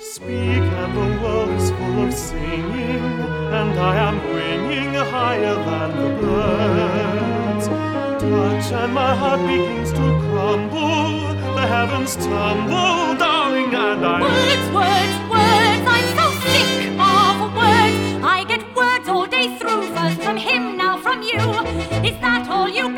Speak, and the world is full of singing, and I am winging higher than the birds. Touch, and my heart begins to crumble. The heavens tumble, darling, and I... Words, words, words, I'm so sick of words. I get words all day through, first from him, now from you. Is that all you